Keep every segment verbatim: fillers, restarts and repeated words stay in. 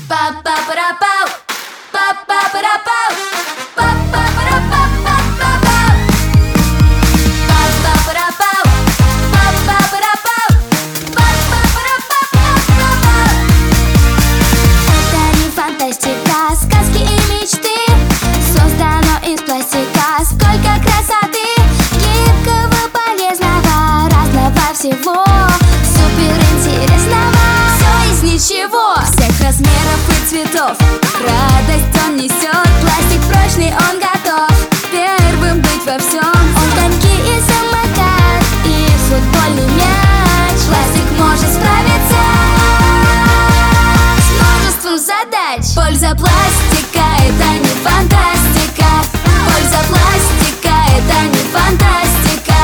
Па-па-пара-пау, па-па-пара-пау, па-па-пара-па-па-па-пау, па-па-пара-пау, па-па-пара-пау, па-па-пара-па-па-па-пау. Это не фантастика, сказки и мечты. Создано из пластика, сколько красоты, гибкого, полезного, разного всего, суперинтересного. Все из ничего, Всех размеров и цветов, радость он несет. Пластик прочный, он готов первым быть во всем. Он коньки и самокат, и футбольный мяч. пластик может справиться с множеством задач. Польза пластика — это не фантастика. Польза пластика — это не фантастика.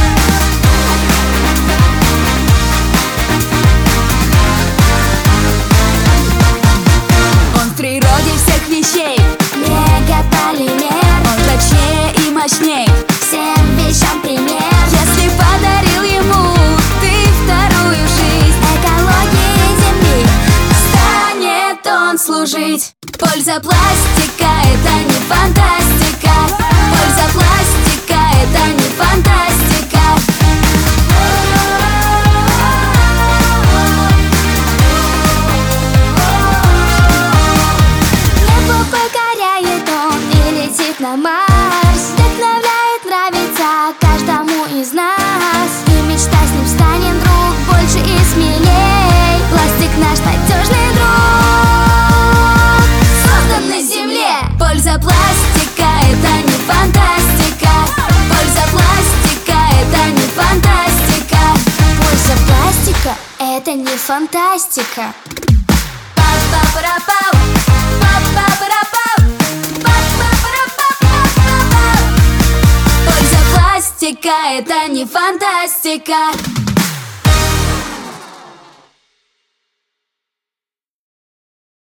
Он в природе всех вещей, мегаполимер. Он точнее и мощней, Всем вещам пример. если подарил ему ты вторую жизнь. Экологии Земли станет он служить. Польза пластика — это не фантастика. Польза пластика — это не фантастика. Небо покоряет он и летит на Марс. Вдохновляет, нравится каждому из нас. И мечта с ним станет, друг, больше и смелей. Пластик наш надежный друг, создан на земле. Польза пластика — это не фантастика. Польза пластика — это не фантастика. Польза пластика — это не фантастика. Па-па-пара-пау, па-па-пара-пау, па-па-пара-па-па-па-пау. Польза пластика — это не фантастика.